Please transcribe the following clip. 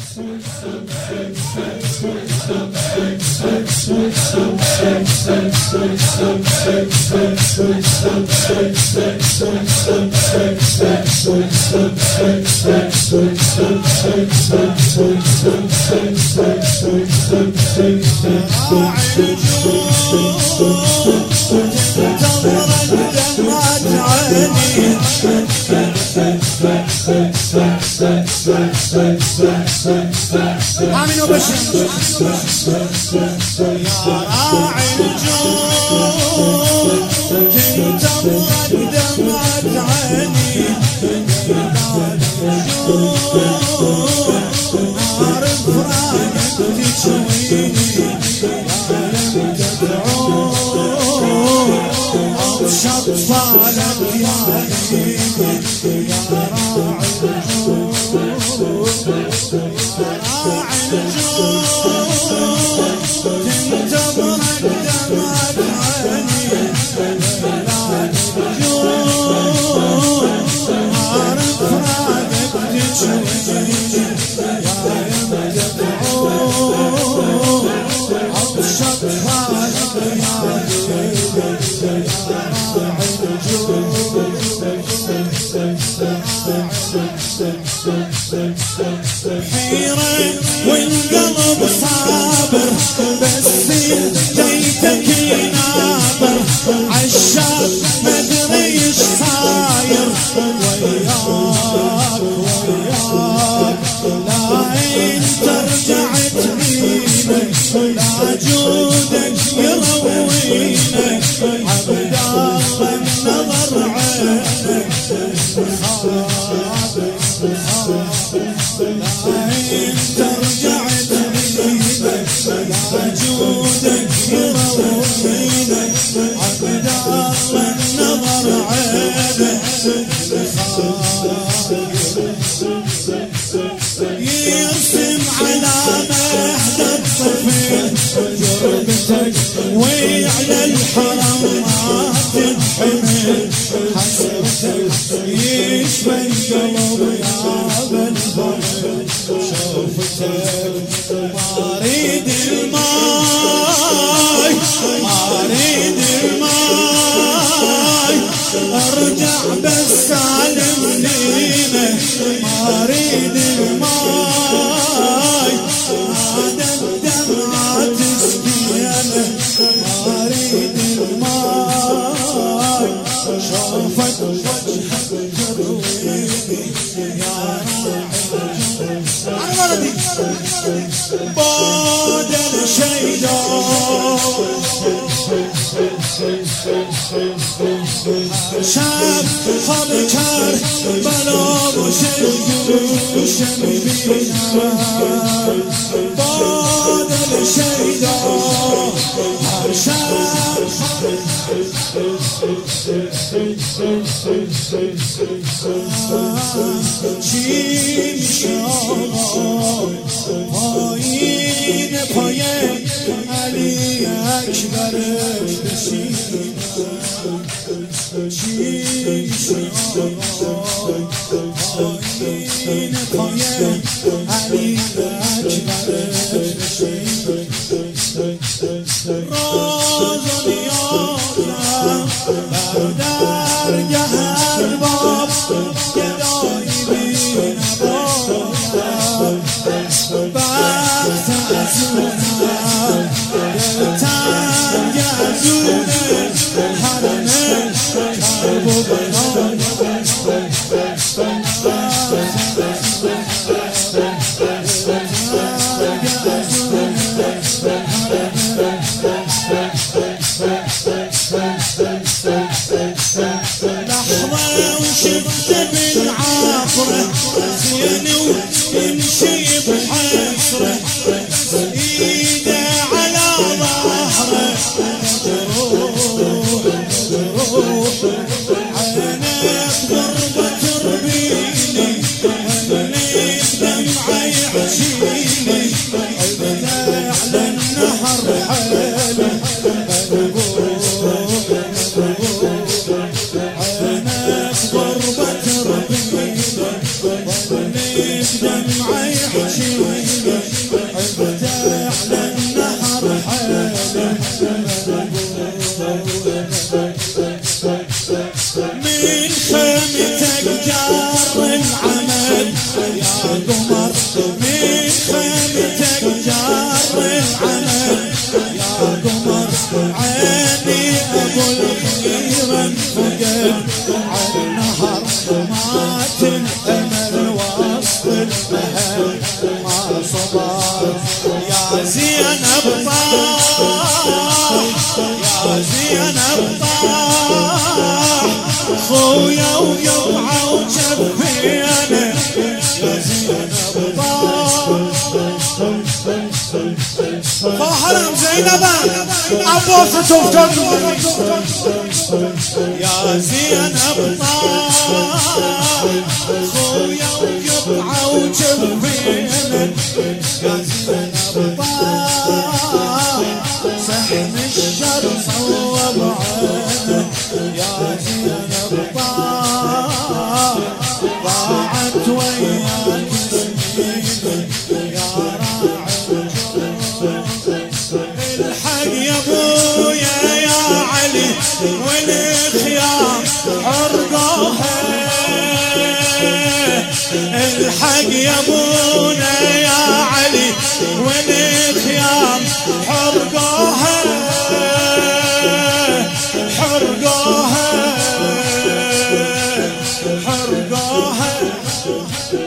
آمين وبشر يا راعي النجوم تنتظرك دمعة عيني نار فراقك تشويني ولم تدعون أبشط صالك يا عيني يا راعي النجوم حيرة والقلب صابر بس جيتك يناظر عالشاب مدري ايش صاير وياك لا انت رجعت بينك لا جودك يروينك عبد الله النظر عينك انت رجعت بينك لا جودك يروينك عبد الله النظر عينك يرسم على مهد الطفل جربتك وعلى الحرم ما تنحمل حسرتك يشفى القلب يا بالفرد شوفتك ما اريد الماي ما اريد الماي ارجع بس سالم لينا ما اريد الماي هذا الدمعة تسقينا ما اريد الماي شوفت وجهك جرويني يا راعي بعد الشيدا شاب خلكر بلا وشيوش بينا بعد الشيدا شاب چین شاغای پایین پایین علی اکبر بشینم چین شاغای پایین پایین علی اکبر بشینم راز و نیازم بردرگه الباب گدایی بین بایم بخت ازونم دلتنگ ازونه حرمه کرب و بنایم زيني ويمشي بحسره ايده على ظهره مجروح عينه بضربة ربيني خليك دمعه يحشيني عينه على النهر حالي عينه بضربة ربيني دمعة يحجيني عبت على النهر حالي من خيمتك جار العمل يا قمر من خيمتك جار العمل يا قمر عيني ابو الخير انفقد على النهر ما تنحمل وسط المهل ما صبر يا زينب طاح يا زينب طاح خويا وقطعه وجفينه يا زينب طاح فحرم زينب عبوسة تفكر يا زينب طاح خويا وقطعه وجفينه يا زينب طاح سحن الشر صوب عينه يا زينب طاح ضاعت وياك سنيني يا راعي الحق يا ابويا يا علي والخيام حرقوها الحق يا ابونا يا علي والخيام حرقوها حرقوها حرقوها